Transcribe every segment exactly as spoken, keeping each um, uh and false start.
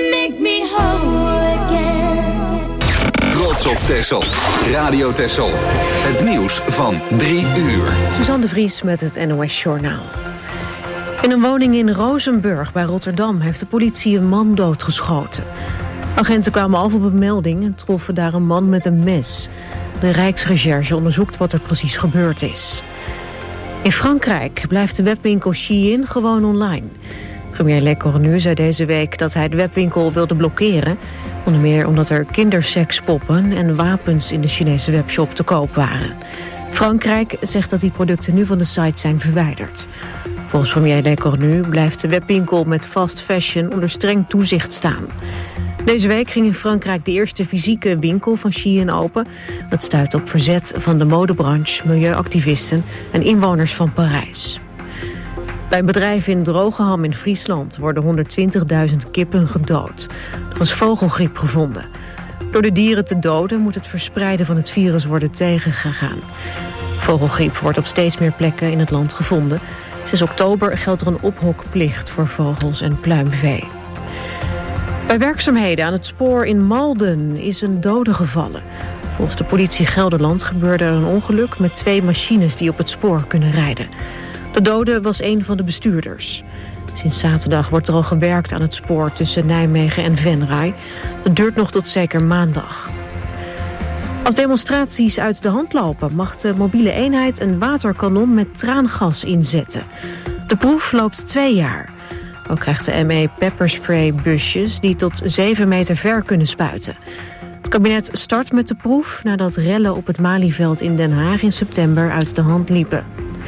make me whole again. Trots op Texel. Radio Texel. Het nieuws van drie uur. Suzanne de Vries met het N O S Journaal. In een woning in Rozenburg bij Rotterdam heeft de politie een man doodgeschoten. Agenten kwamen af op een melding en troffen daar een man met een mes. De Rijksrecherche onderzoekt wat er precies gebeurd is. In Frankrijk blijft de webwinkel Shein gewoon online. Premier Le Cornu zei deze week dat hij de webwinkel wilde blokkeren. Onder meer omdat er kindersekspoppen en wapens in de Chinese webshop te koop waren. Frankrijk zegt dat die producten nu van de site zijn verwijderd. Volgens premier Le Cornu blijft de webwinkel met fast fashion onder streng toezicht staan. Deze week ging in Frankrijk de eerste fysieke winkel van Shein open. Dat stuit op verzet van de modebranche, milieuactivisten en inwoners van Parijs. Bij een bedrijf in Drogeham in Friesland worden honderdtwintigduizend kippen gedood. Er was vogelgriep gevonden. Door de dieren te doden moet het verspreiden van het virus worden tegengegaan. Vogelgriep wordt op steeds meer plekken in het land gevonden. Sinds oktober geldt er een ophokplicht voor vogels en pluimvee. Bij werkzaamheden aan het spoor in Malden is een dode gevallen. Volgens de politie Gelderland gebeurde er een ongeluk met twee machines die op het spoor kunnen rijden. De dode was een van de bestuurders. Sinds zaterdag wordt er al gewerkt aan het spoor tussen Nijmegen en Venray. Dat duurt nog tot zeker maandag. Als demonstraties uit de hand lopen mag de mobiele eenheid een waterkanon met traangas inzetten. De proef loopt twee jaar. Ook krijgt de M E pepperspray busjes die tot zeven meter ver kunnen spuiten. Het kabinet start met de proef nadat rellen op het Malieveld in Den Haag in september uit de hand liepen.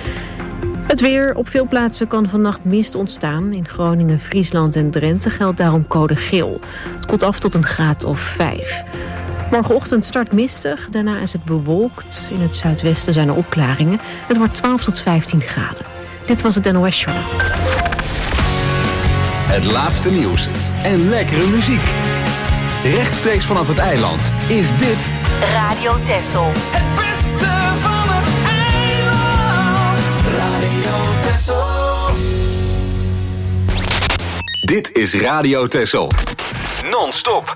Het weer. Op veel plaatsen kan vannacht mist ontstaan. In Groningen, Friesland en Drenthe geldt daarom code geel. Het koelt af tot een graad of vijf. Morgenochtend start mistig, daarna is het bewolkt. In het zuidwesten zijn er opklaringen. Het wordt twaalf tot vijftien graden. Dit was het N O S Journaal. Het laatste nieuws en lekkere muziek. Rechtstreeks vanaf het eiland is dit Radio Texel. Het beste van het eiland. Radio Texel. Dit is Radio Texel. Non-stop.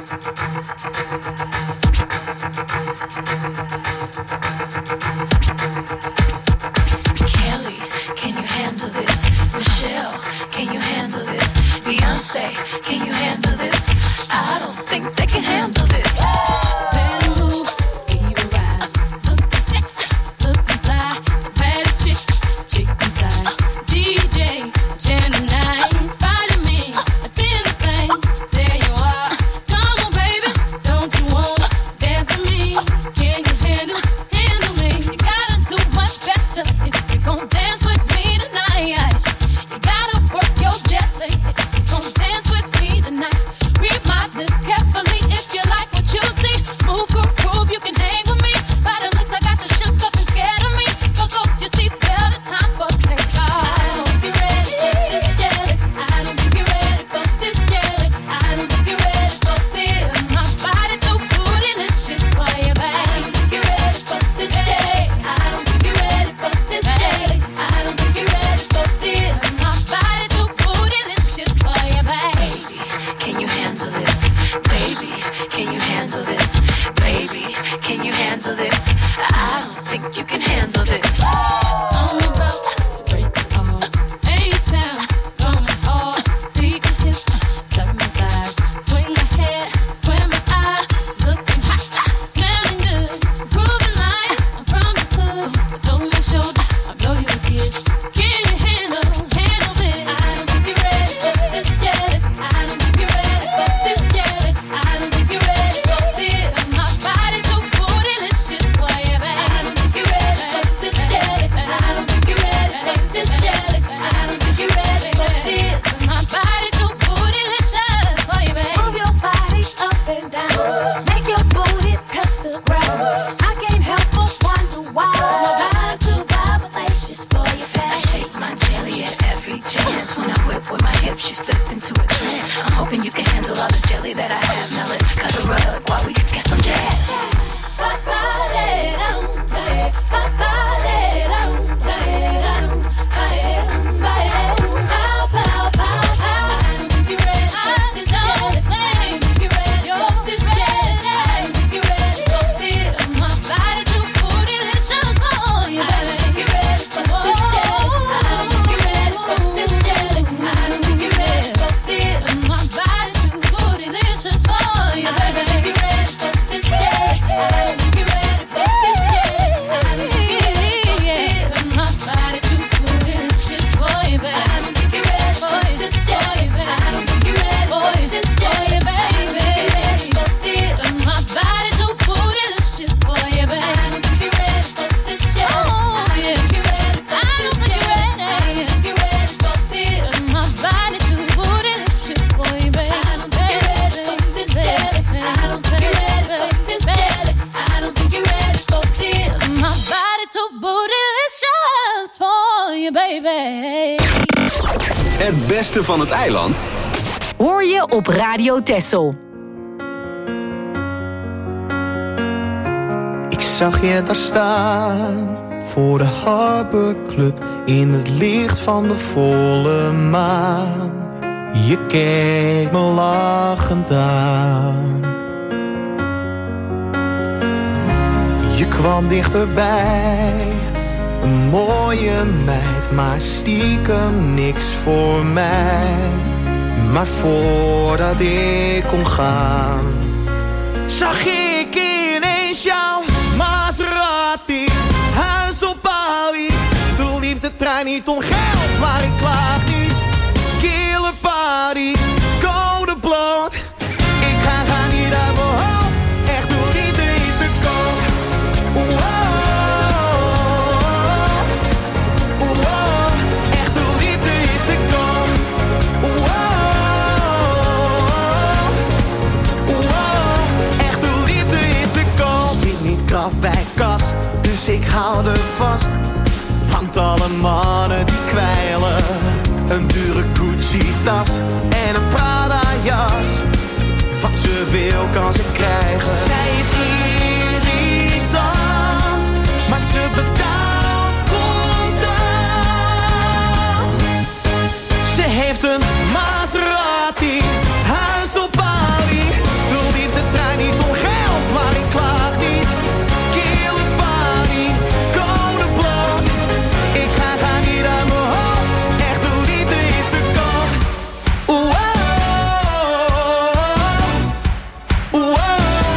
Kelly, can you handle this? Michelle, can you handle this? Beyonce, can you handle this? I don't think they can handle this. Let it move, give it ride. Looking sexy, looking fly. Baddest chick, chick inside. D J, Gemini, inspire me. Attend the thing, there you are. Come on, baby, don't you wanna dance with me? Can you handle, handle me? You gotta do much better if you gon' dance with me tonight. You gotta work your jelly if you gon' dance with me tonight. Read my lips carefully if you like what you see. Move, groove, prove you can hang with me. By the looks I got you shook up and scared of me. Fuck up your seatbelt, it's time for takeoff. I don't think you're ready for this jelly. I don't think you're ready for this jelly. I don't think you're ready for this. My body too bootylicious for you, babe. I don't think you're ready for this jelly. I don't think you're ready for this jelly. I don't think you're ready for this. My body too bootylicious for you, babe. Can you handle this? Baby, can you handle this? Baby, can you handle this? I don't think you can handle this. I'm about to break it all. H-Town, going hard. Beat my hips, slap my thighs. Swing my hair, square my eyes. Looking hot, smelling good. Proving like I'm from the hood. Throw my shoulder, I'll blow you a kiss. Can you handle, handle this? I don't think you're ready for this jelly. I don't think you're ready for this jelly. I don't think you're ready for this. My body too bootylicious for you, babe. I don't think you're ready for this jelly. I don't think you're ready for this jelly. I don't think you're ready for this. My body too bootylicious for you, babe. Move your body up and down. Make your booty touch the ground. I can't help but wonder why. My body too vibraticious for you, I babe. shake my jelly at every chance. When I whip with my hips, you slip into a trance. I'm hoping you can handle all this jelly that I have. Now let's cut a rug while we get some jazz. I don't think you're ready for this jelly. Het beste van het eiland hoor je op Radio Texel. Ik zag je daar staan voor de Harbor Club in het licht van de volle maan. Je keek me lachend aan. Je kwam dichterbij, een mooie meid, maar stiekem niks voor mij. Maar voordat ik kon gaan, zag ik ineens jouw Maserati, huis op Bali. De liefdetrein niet om geld, maar ik klaag niet. Killer party, code bloot. Ik ga gaan niet uit mijn hoofd. Echt de liefde is te koop. Wow, wow. Echt de liefde is te koop. Wow, wow. Echt de liefde is te koop. Zit niet krap bij kas, dus ik hou er vast. Want alle mannen die kwijlen, een dure Gucci-tas en een Prada-jas. Wat ze wil kan ze krijgen. Zij is irritant, maar ze betaalt contant. Ze heeft een Maserati, huis op Bali. De liefdetrein niet om geld, maar ik klaag niet. Killer party, code bloot. Ik ga gaan niet uit mijn hoofd. Echt de liefde is te koop. Wow, wow.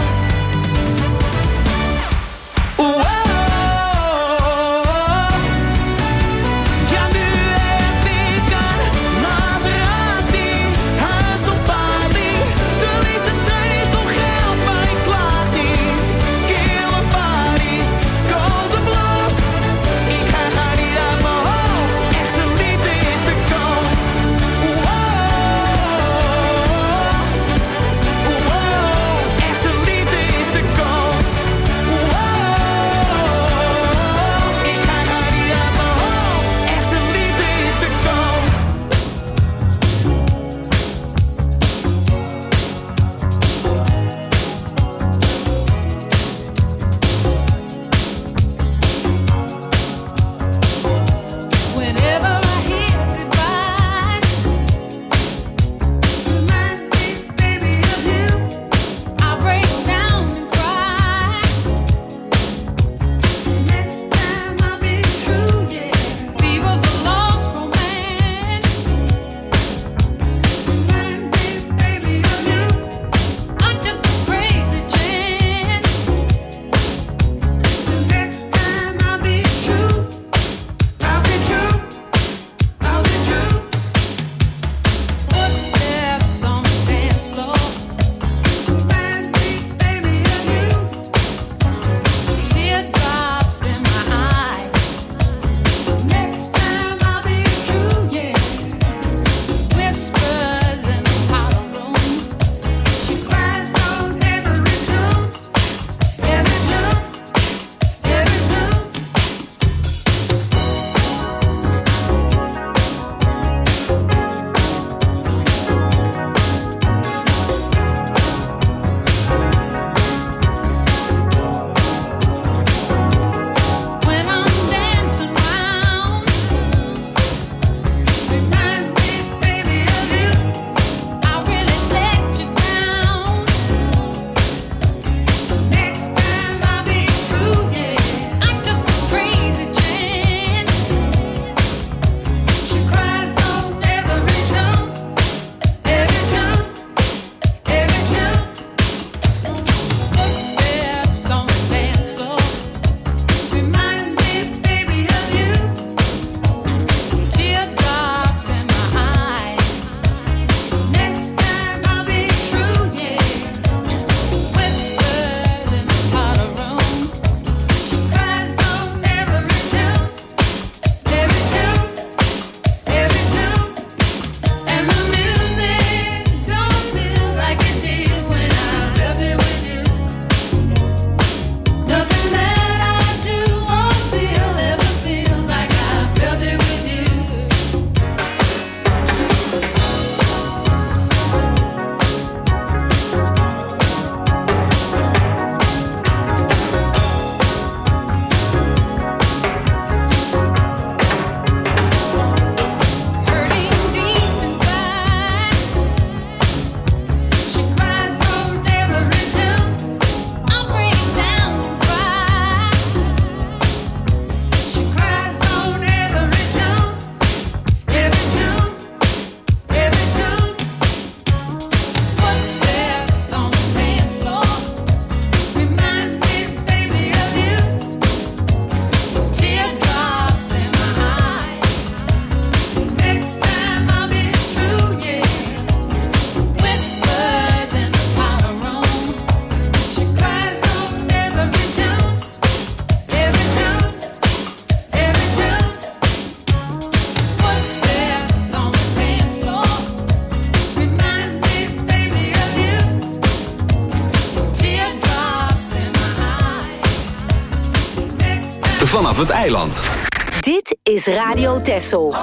vanaf het eiland. Dit is Radio Texel.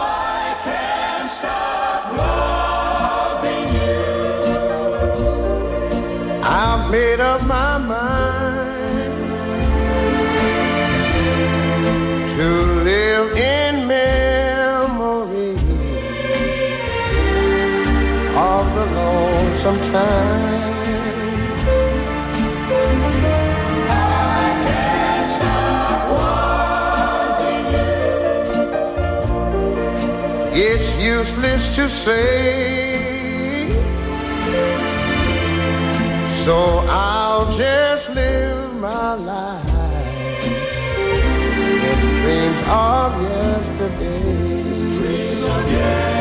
I've made up my mind to live in memory of the lonesome time. I can't stop wanting you. It's useless to say, so I'll just live my life in dreams of yesterday. Dreams of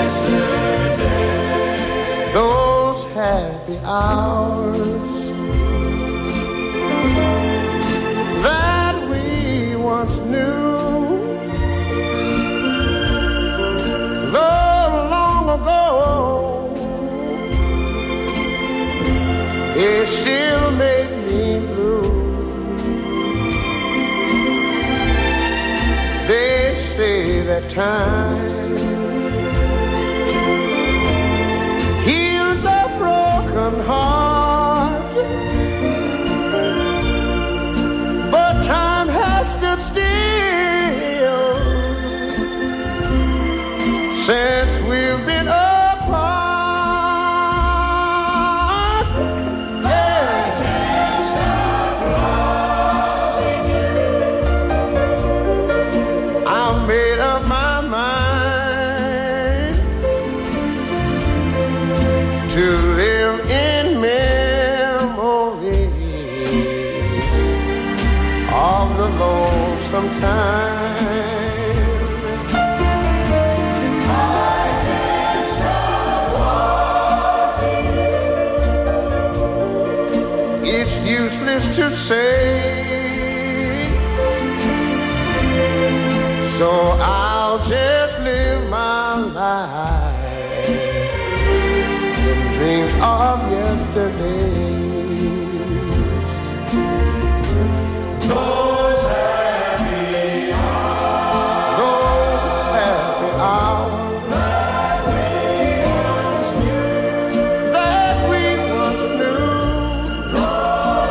yesterday. Those happy hours that we once knew. Long, long ago, it still make me blue. They say that time heals a broken heart, but time has stood still since we've been apart. Sometime I can't stop wanting you. It's useless to say, so I'll just live my life in dreams of yesterday. Those happy hours, those happy hours that we once knew, that we once knew. Long,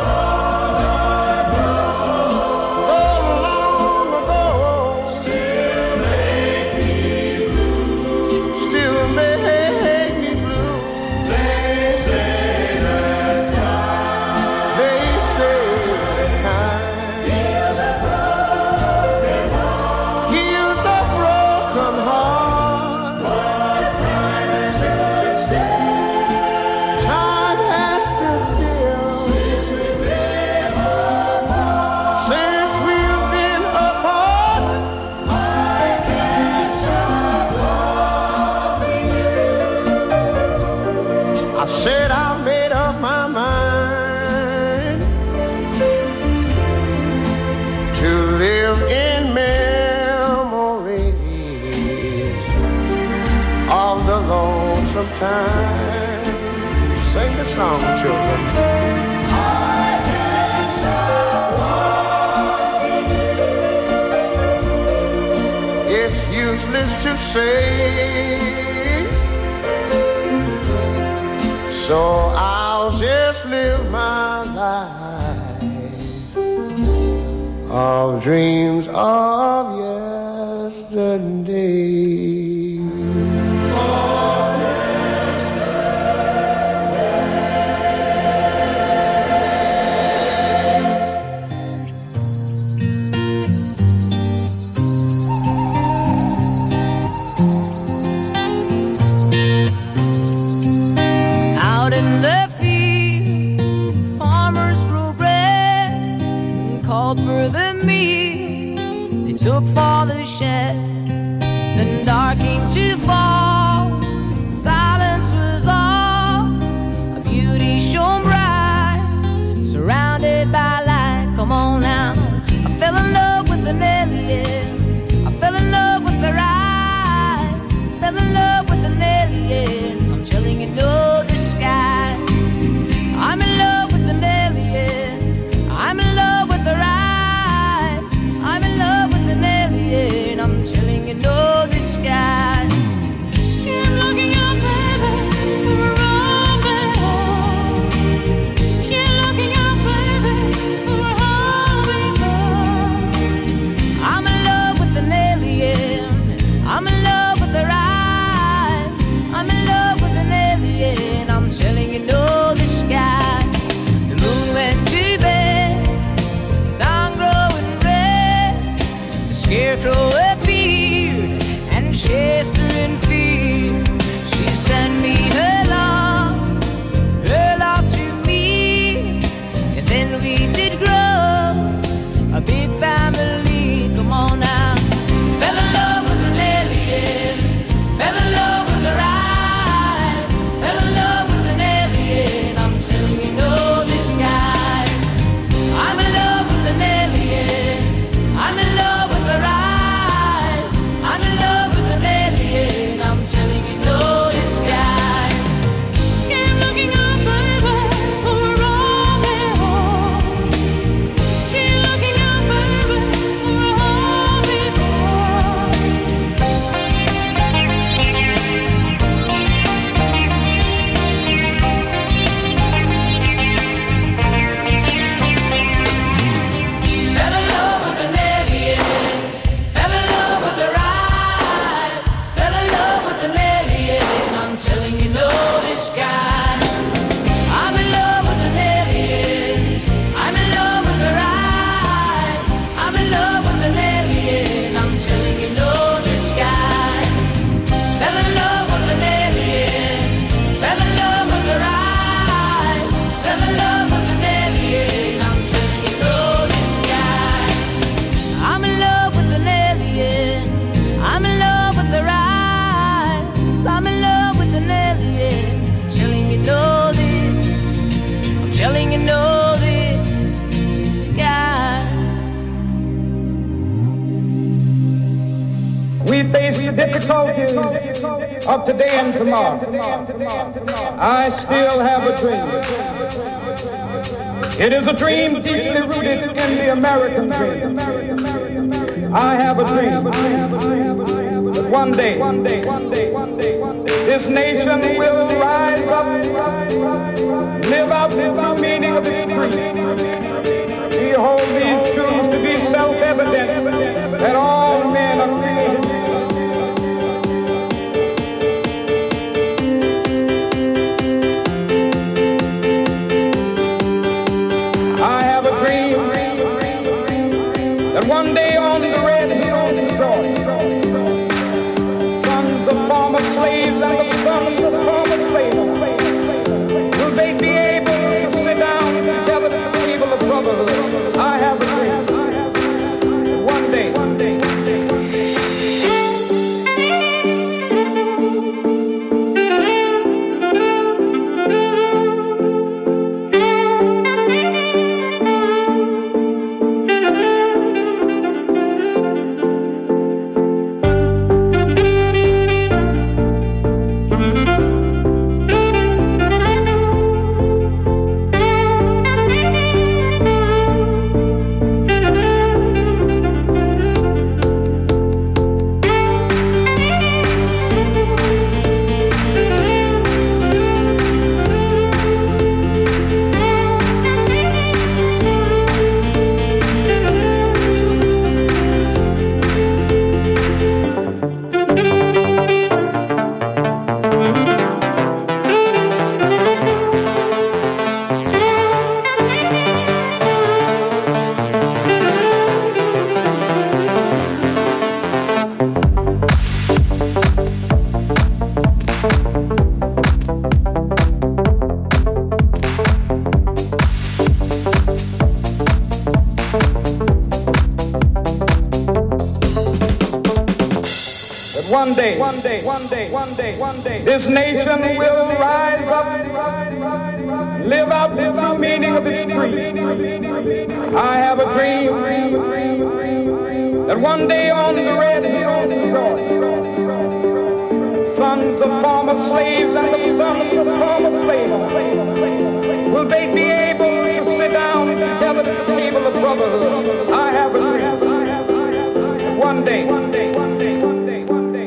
long ago, still make me blue, still make me blue. They say that time, they say that time. Said I made up my mind to live in memories of the lonesome time. Sing the song, children. I can't stop wanting you. It's useless to say, so I'll just live my life of dreams of yesterday. Took for the shed, then dark came to fall. Silence was all, a beauty shone bright, surrounded by light. Come on now, I fell in love with an alien. I fell in love with their eyes. I fell in love with an alien. I'm telling you, no disguise. I'm in love with an alien. I'm in love with their eyes. I'm in love with an telling you no this sky. We face the difficulties of today and tomorrow. I still have a dream. It is a dream deeply rooted in the American dream. I have a dream that one day this nation will rise up, live out the true meaning of its creed. We hold these truths to be self-evident that all men are created. One day on the red hills of Georgia, sons of former slaves and the sons of former slaves, will they be able to sit down together at the table of brotherhood? I have a dream. One day, one day, one day, one day. One day, one day, one day, one day, one day, this nation will rise up, live out the true meaning of its creed. I have a dream that one day on the red hills of Georgia, sons of former slaves and the sons of former slaves, will they be able to sit down together at the table of brotherhood? I have a dream that one day, one day, one day, one day.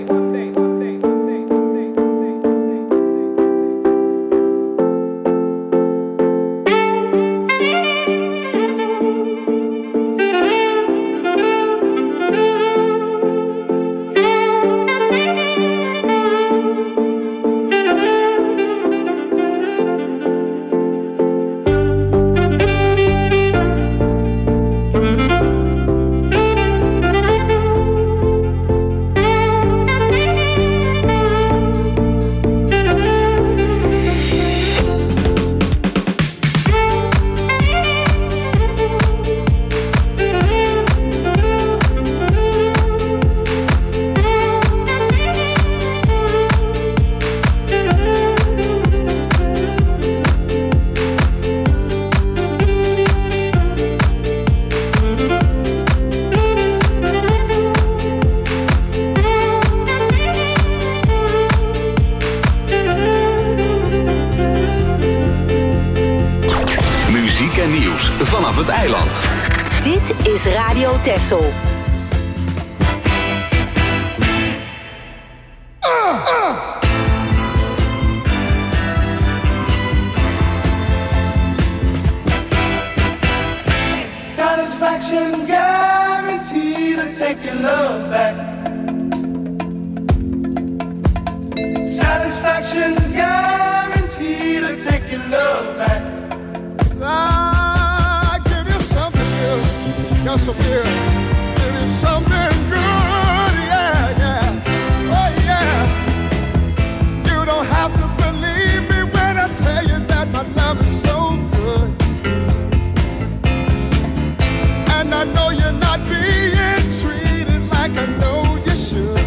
Vanaf het eiland. Dit is Radio Texel. Satisfaction guaranteed to take your love back. Satisfaction guaranteed to take your love back. I give you something good, got some good, give you something good, yeah, yeah, oh yeah. You don't have to believe me when I tell you that my love is so good. And I know you're not being treated like I know you should.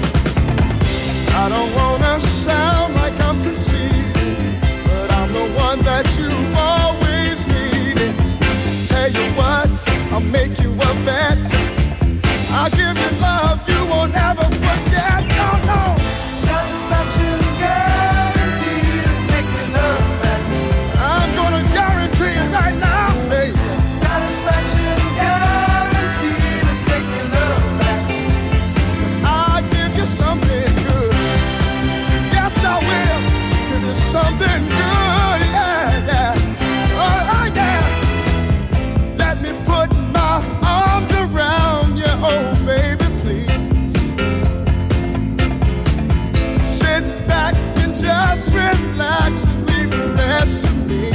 I don't wanna sound like I'm conceited, but I'm the one that you've always needed. Tell you what, I'll make you a bet. I'll give you love you won't ever forget. No, no. Satisfaction guaranteed to take your love back. I'm gonna guarantee it right now, baby. Satisfaction guaranteed to take your love back. 'Cause I'll give you something good. Yes, I will. Give you something good, yeah, yeah. Oh, oh, yeah. Let me put my arms around you, oh, baby, please. Sit back and just relax and leave the rest to me.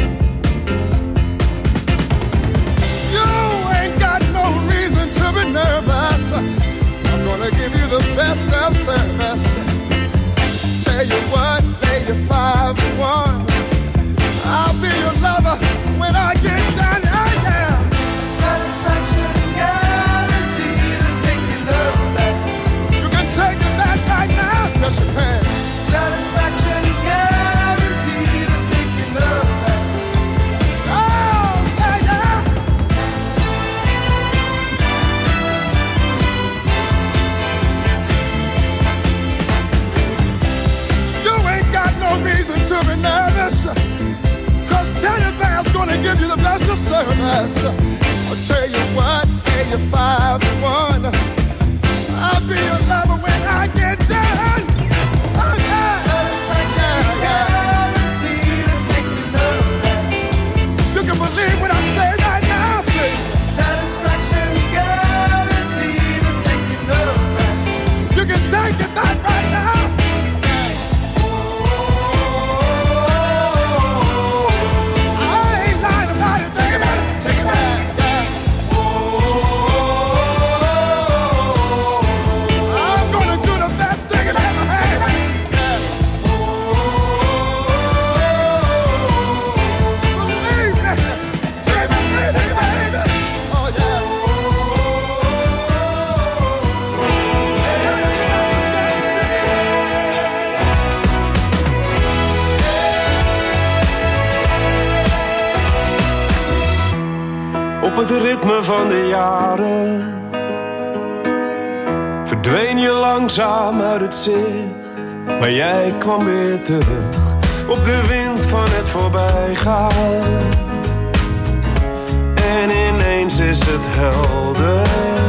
You ain't got no reason to be nervous. I'm gonna give you the best of service. Tell you what, lay you five to one. I'll be your lover when I get done. Oh, yeah. Satisfaction guaranteed to take your love back. You can take it back right now. Yes, you can. Satisfaction guaranteed to take your love back. Oh, yeah, yeah. You ain't got no reason to be nervous. Cause Teddy Bear's gonna give you the best of service. I'll tell you what, pay you five to one. I'll be your lover when I get done. Oh, yeah. Satisfaction Yeah, yeah. guaranteed to take your love back. You can believe what I say right now, please. Satisfaction guaranteed to take your love back. You can take it back right now. I ain't lying about it, baby. Take it back, yeah. I'm gonna do the best thing I ever had. Believe me. Take it, take it, baby. Oh, yeah. Op het ritme van de jaren verdween je langzaam uit het zicht, maar jij kwam weer terug op de wind van het voorbijgaan. En ineens is het helder.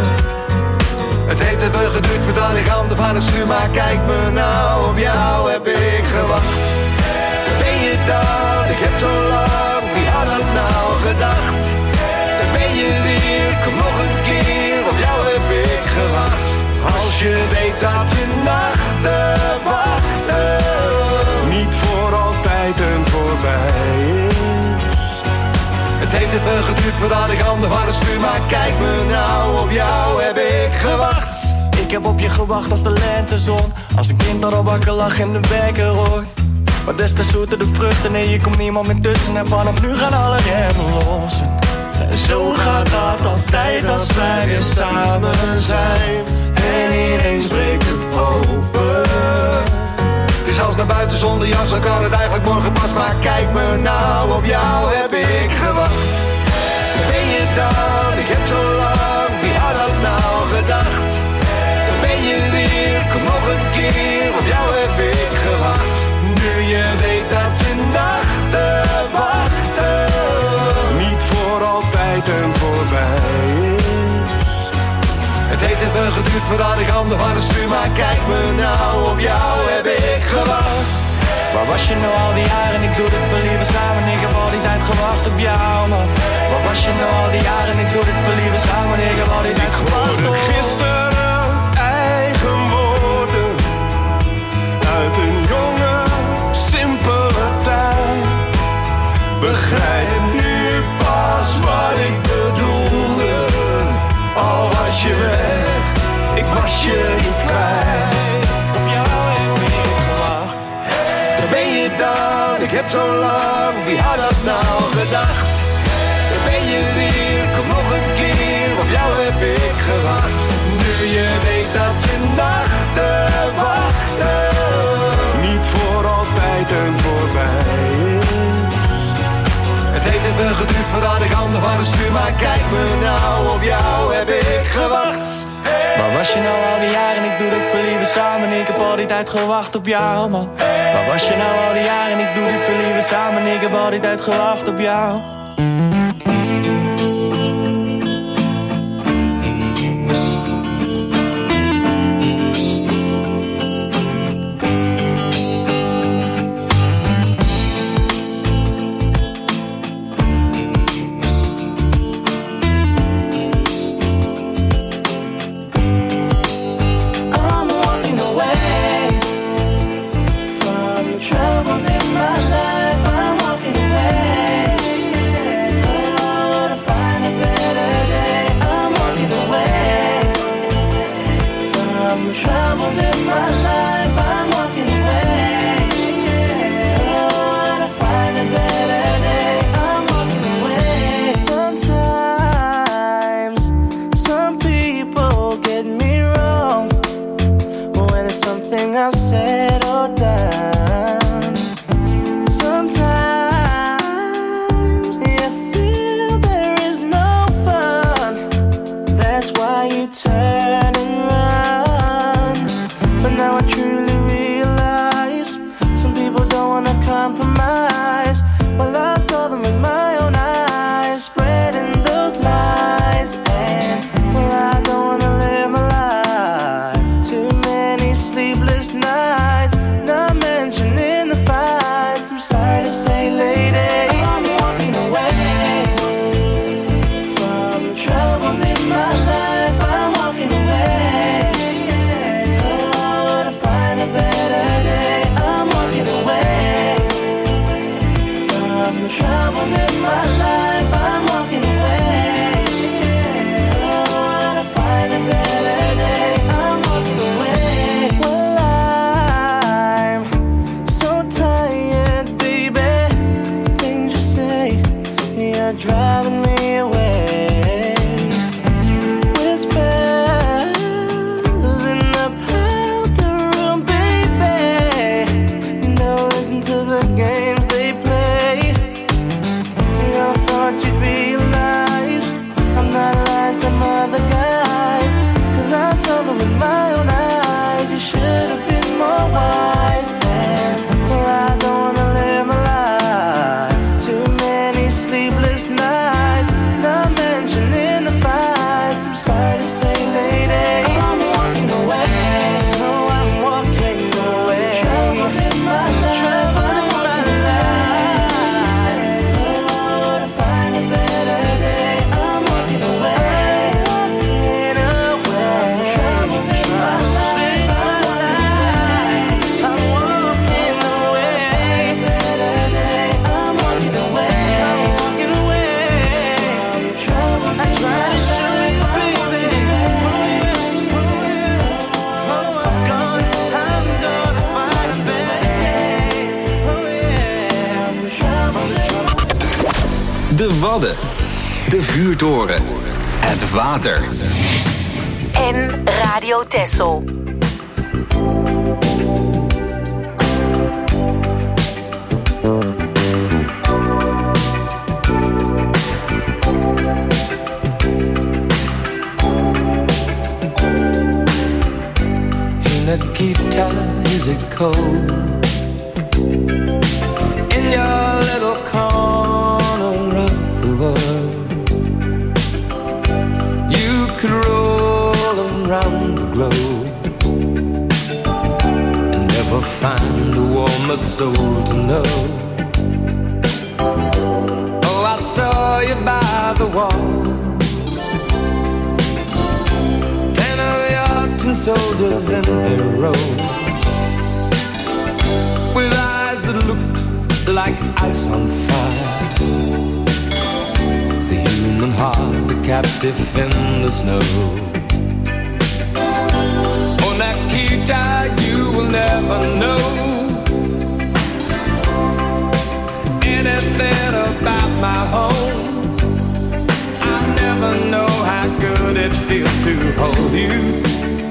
Het heeft even geduurd voordat ik handen van het stuur, maar kijk me nou, op jou heb ik gewacht. Daar ben je dan, ik heb zo lang, wie had dat nou gedacht? Daar ben je weer, kom nog een keer, op jou heb ik gewacht. Als je weet dat je nachten wachten niet voor altijd en voorbij is. Het heeft even geduurd voordat ik handen van het stuur, maar kijk me nou, op jou heb ik gewacht. Ik heb op je gewacht als de lentezon, als een kind dat al wakker lag in de wekker hoort. Maar des te zoeter de vruchten, nee, je komt niemand meer tussen. En vanaf nu gaan alle remmen los. En zo gaat dat altijd als wij weer samen zijn. En ineens breekt het open. Het is als naar buiten zonder jas, dan kan het eigenlijk morgen pas. Maar kijk me nou, op jou heb ik gewacht. Daar ben je dan, ik heb zo lang, wie had dat nou gedacht? Daar ben je weer, kom nog een keer, op jou heb ik gewacht. Nu je weet dat je nachten wachten niet voor altijd en voorbij is. Het heeft even geduurd voordat ik handen van het stuur, maar kijk me nou, op jou heb ik gewacht. Waar was je nou al die jaren? Ik doe dit voor liever samen. Ik heb al die tijd gewacht op jou, man. Waar was je nou al die jaren? Ik doe dit voor liever samen. Ik heb al die tijd gewacht op gisteren eigen woorden uit een jonge, simpele tijd. Begrijp nu pas wat ik bedoelde. Al was je weg, ik was je niet kwijt. op jou heb ik gewacht. Daar ben je dan, ik heb zo lang, wie had dat nou gedacht? Daar ben je weer, kom nog een keer, op jou heb ik gewacht. Nu je weet dat je nachten wachten niet voor altijd en voorbij is. voordat ik handen van het stuur. Maar kijk me nou, op jou heb ik gewacht. Waar was je nou al die jaren? Ik doe dit voor liefde samen. Ik heb al die tijd gewacht op jou, man. Waar was je nou al die jaren? Ik doe dit voor liefde samen. Ik heb al die tijd gewacht op jou. De vuurtoren. Het water. En Radio Texel. Nikita, is it cold in your little corner of the world? You could roll around the globe and never find a warmer soul to know. Oh, I saw you by the wall, ten of your tin soldiers in their row, with eyes that looked like ice on fire. The human heart, a captive in the snow. Oh, Nikita, you will never know anything about my home. I never know how good it feels to hold you.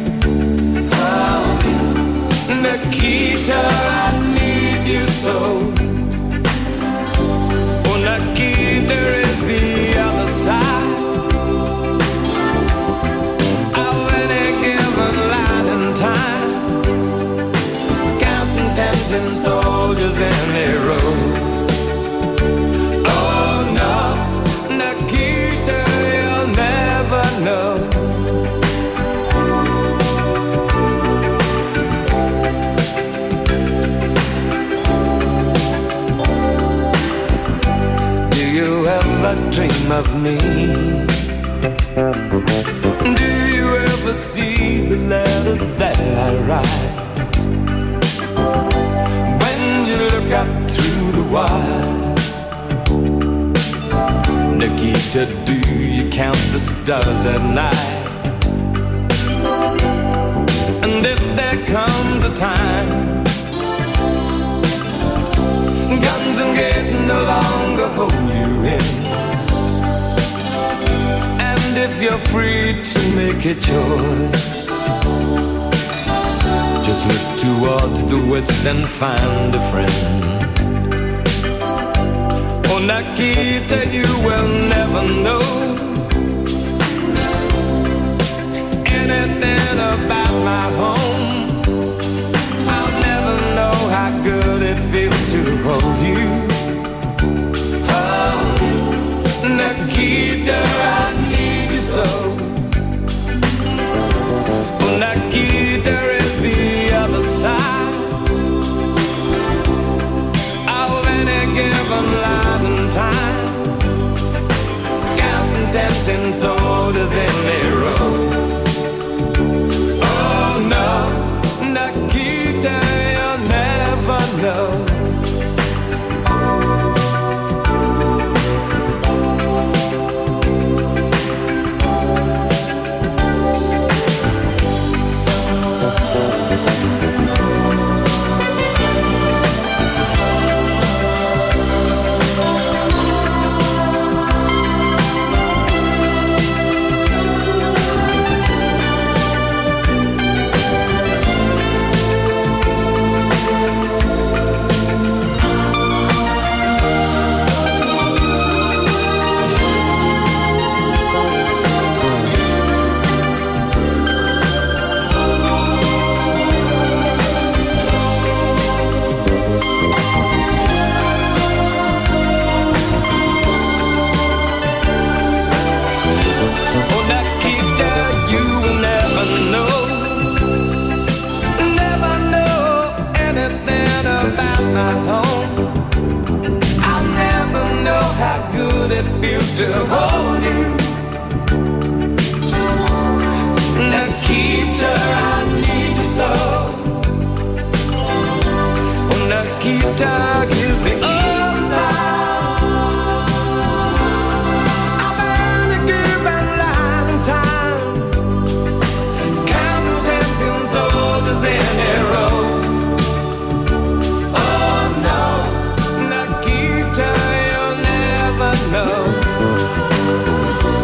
Oh, Nikita, I need you so. Oh, Nikita is the ever dream of me? Do you ever see the letters that I write? When you look up through the wire, Nikita, do you count the stars at night? And if there comes a time guns and gates no longer hold you in, and if you're free to make a choice, just look towards the west and find a friend. Oh, Nikita, you will never know anything about my home. I'll never know how good it feels to hold you. Oh, Nikita, I need you so. Oh, Nikita is the other side of any given life and time, counting tempting soldiers in a row. Oh no, Nikita, you'll never know. It feels to hold you, Nikita, I need you so. Oh, Nikita is the other side of any given life and time, counting tempting soldiers in a row. Oh no, Nikita, you'll never know.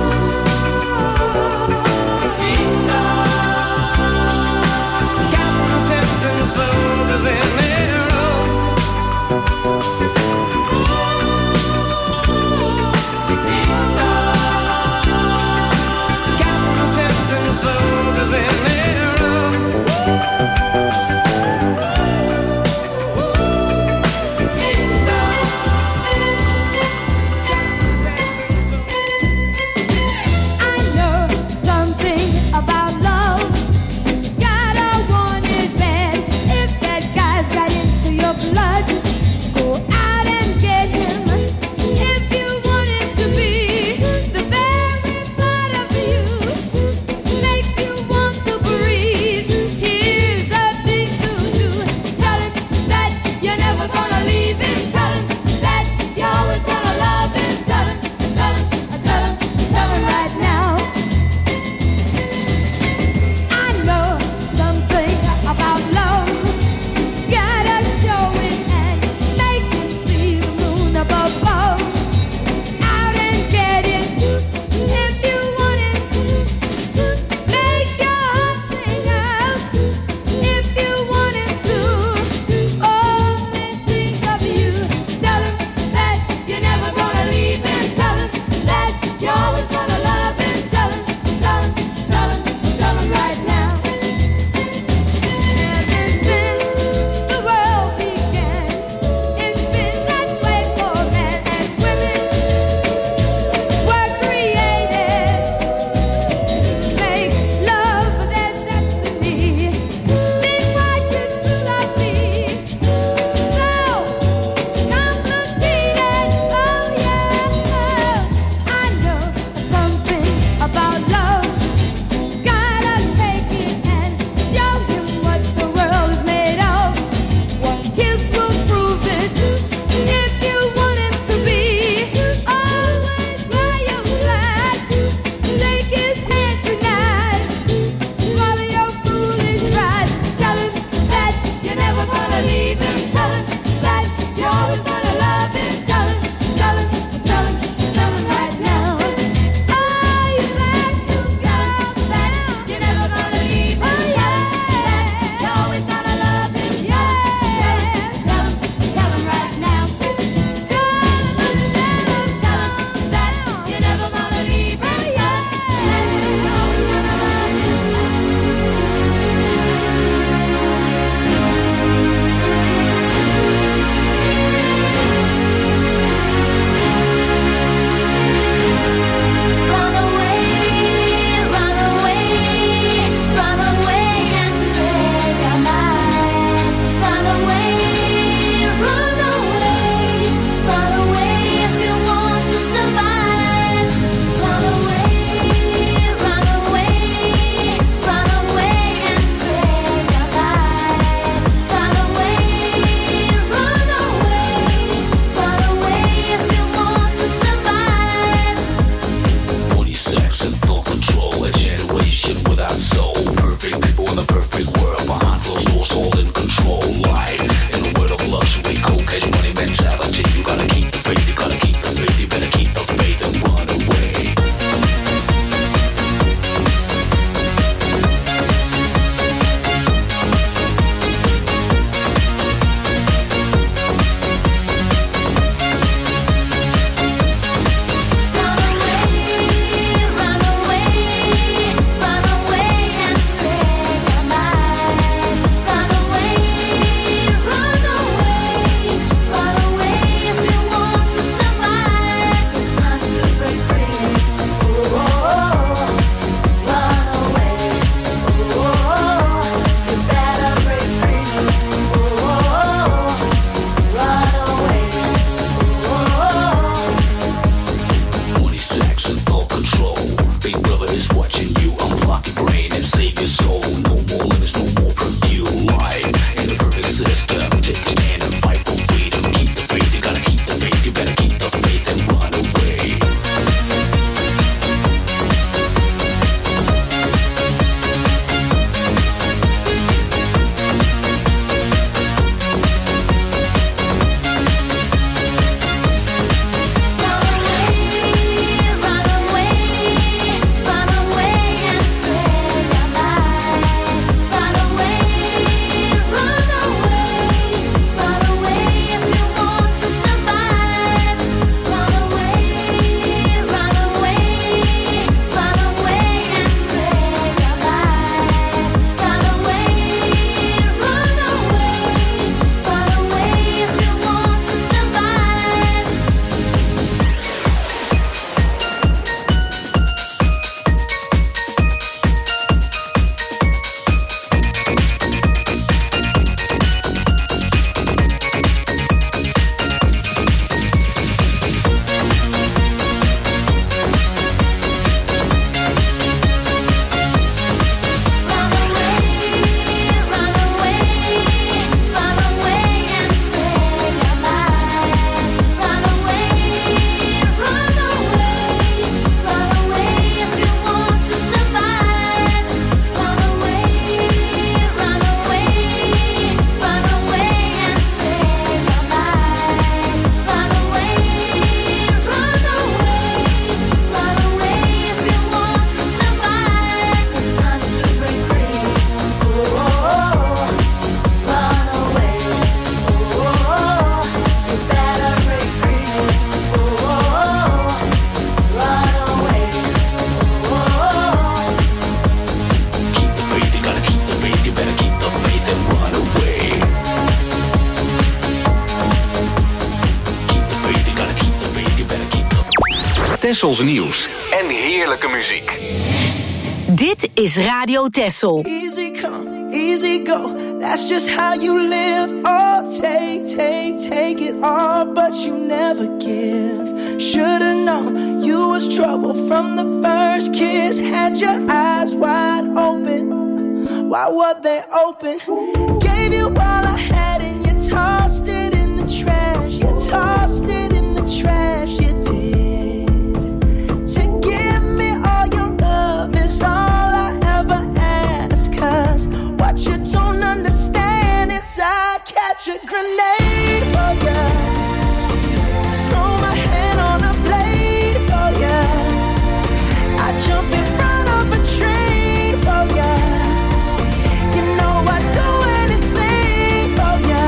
Tessels nieuws en heerlijke muziek. Dit is Radio Tessel. Easy come, easy go. That's just how you live. Oh, take, take, take it all, but you never give. Should've known you was trouble from the first kiss. Had your eyes wide open. Why were they open? Gave you all I had and you tossed it in the trash. You tossed it in the trash. You did. To give me all your love is all I ever ask. Cause what you don't understand is I'd catch a grenade for ya. Throw my hand on a blade for ya. I'd jump in front of a train for ya. You know I'd do anything for ya.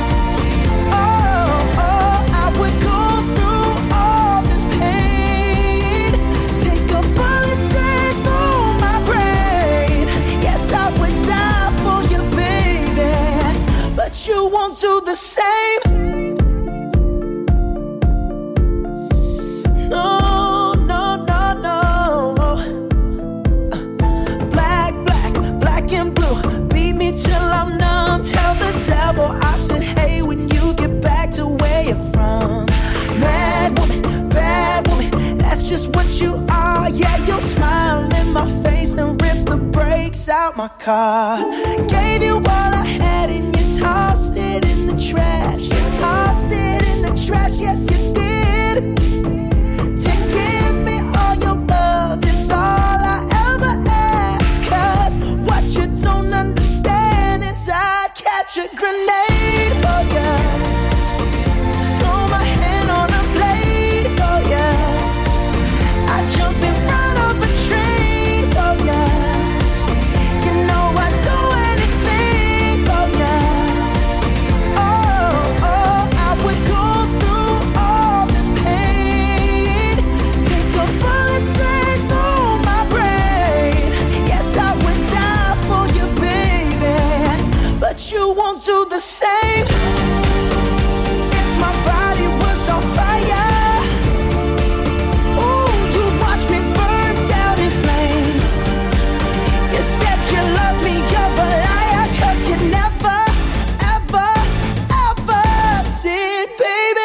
Oh, oh, I would go through all this pain. Take a bullet straight through my brain. Yes, I would die for you, baby, but you won't do the same. No, no, no, no. Black, black, black and blue. Beat me till I'm numb. Tell the devil I said, hey, when you get back to where you're from. Mad woman, bad woman, that's just what you are. Yeah, you'll smile in my face, then rip the brakes out my car. Gave you all I had and you tossed it in the trash. You tossed it in the trash, yes you did. To give me all your love is all I ever ask. Cause what you don't understand is I'd catch a grenade for ya. Throw my hand on a blade for ya. I'd jump in front of a train for ya. You know I'd do anything for ya. Oh, oh, I would go through all this pain. Take a bullet straight through my brain. Yes, I would die for you, baby, but you won't do the same. If my body was on fire, ooh, you'd watch me burn down in flames. You said you love me, you're a liar, cause you never, ever, ever did, baby.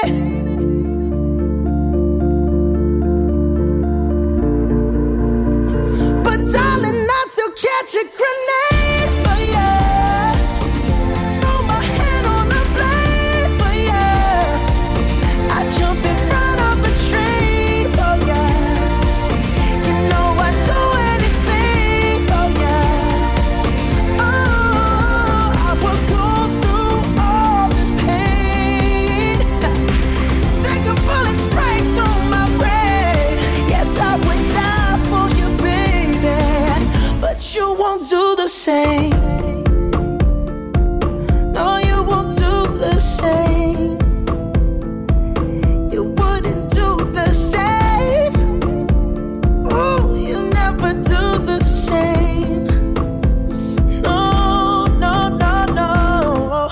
But darling, I'd still catch a grenade for ya. Throw my hand on a blade for ya. I'd jump in front of a train for ya. You know I'd do anything for ya. Oh, I would go through all this pain. Take a bullet straight through my brain. Yes, I would die for you, baby, but you won't do the same. No, you won't do the same. You wouldn't do the same. Oh, you never do the same. No, no, no, no.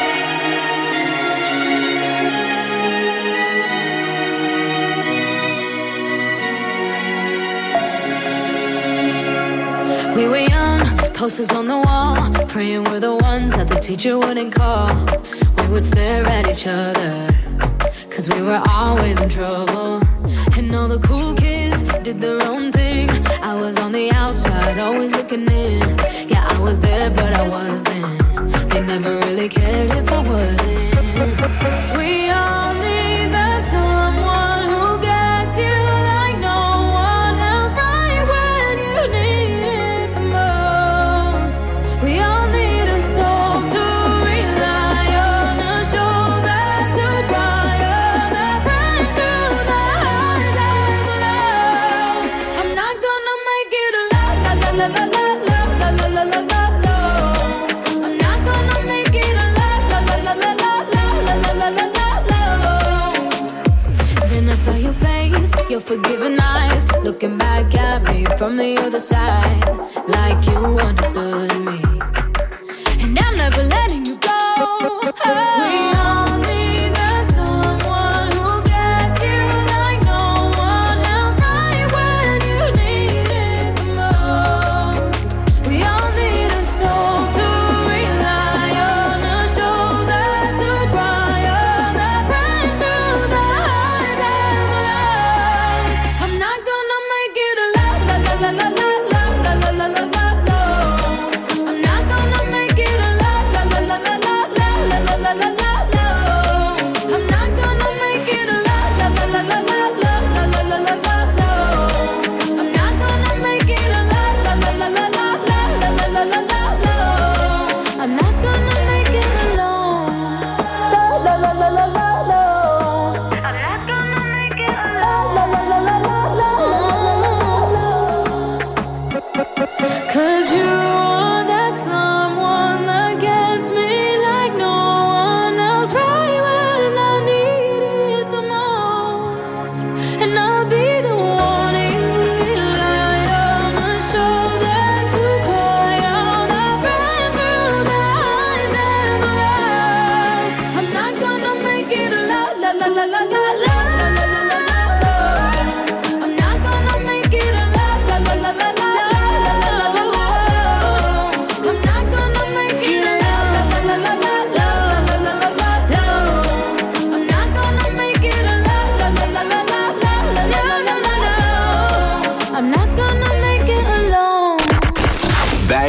We were young, posters on the wall, praying we're the ones that the teacher wouldn't call. We would stare at each other, cause we were always in trouble. And all the cool kids did their own thing. I was on the outside, always looking in. Yeah, I was there, but I wasn't. They never really cared if I wasn't. We all need that someone who gets you like no one else, right when you need it the most. We all need a soul to rely on, a shoulder to cry on, a friend through the highs and the lows. I'm not gonna make it a la la la la la la la la la la la la. I'm not gonna make it a la la la la la la la la la la la la. Then I saw your face, your forgiving eyes, looking back at me from the other side, like you understood me. And I'm never letting you go. We all need that someone who gets you like no one else.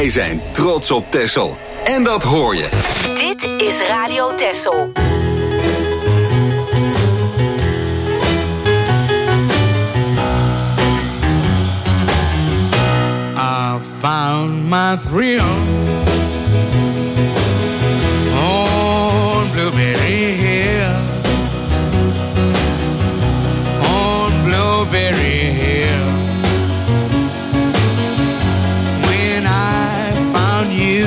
Wij zijn trots op Texel. En dat hoor je. Dit is Radio Texel. I found my thrill on Blueberry Hill, on Blueberry Hill. When I found you,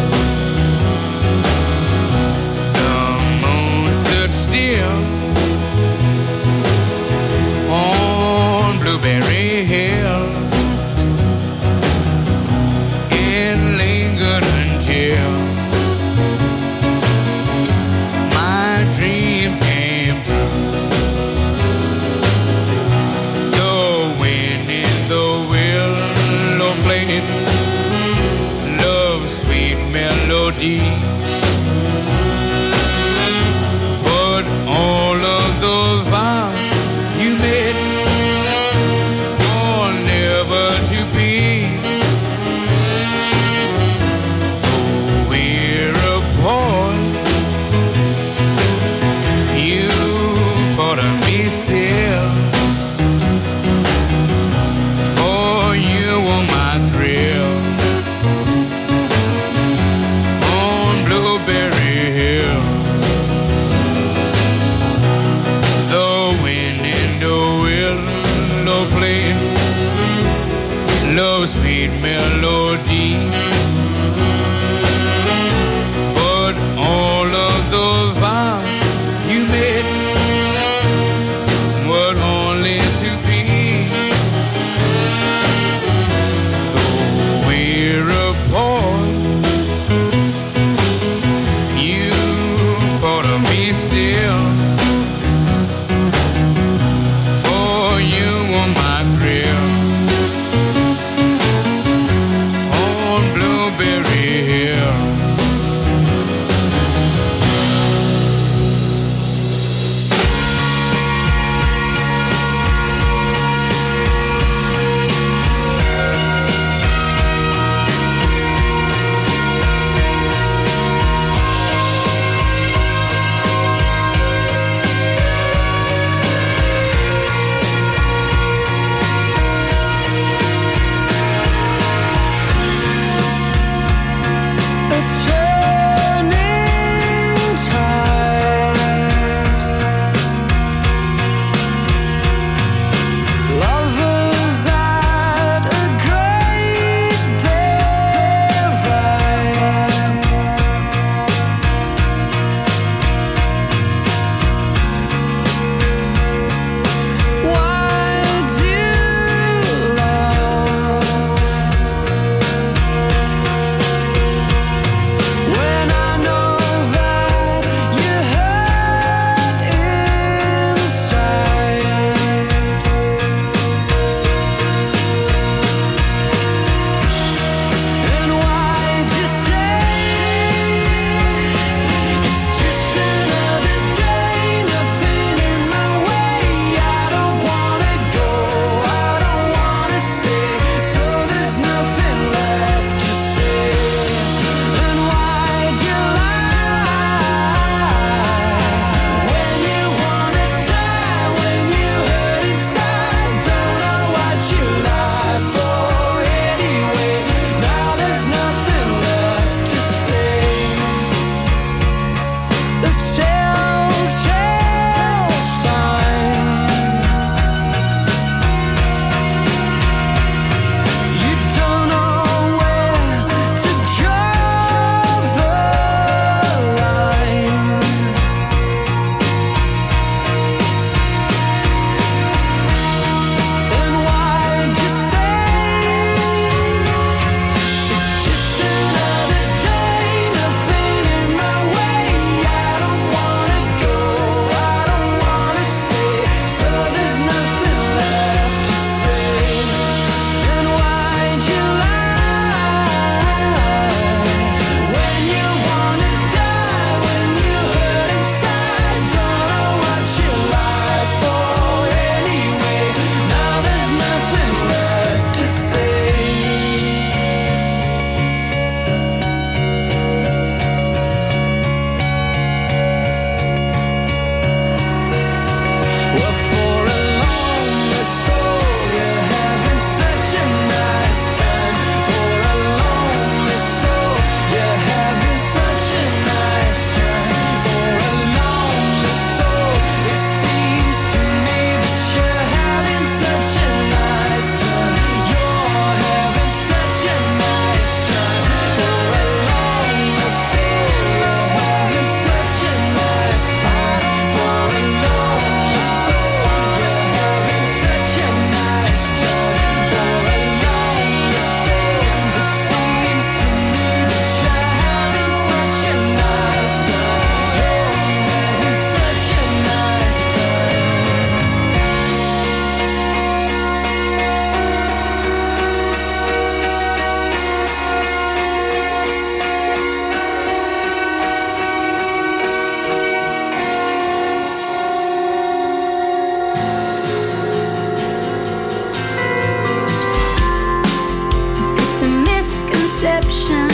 the moon stood still on Blueberry Hill. It lingered option.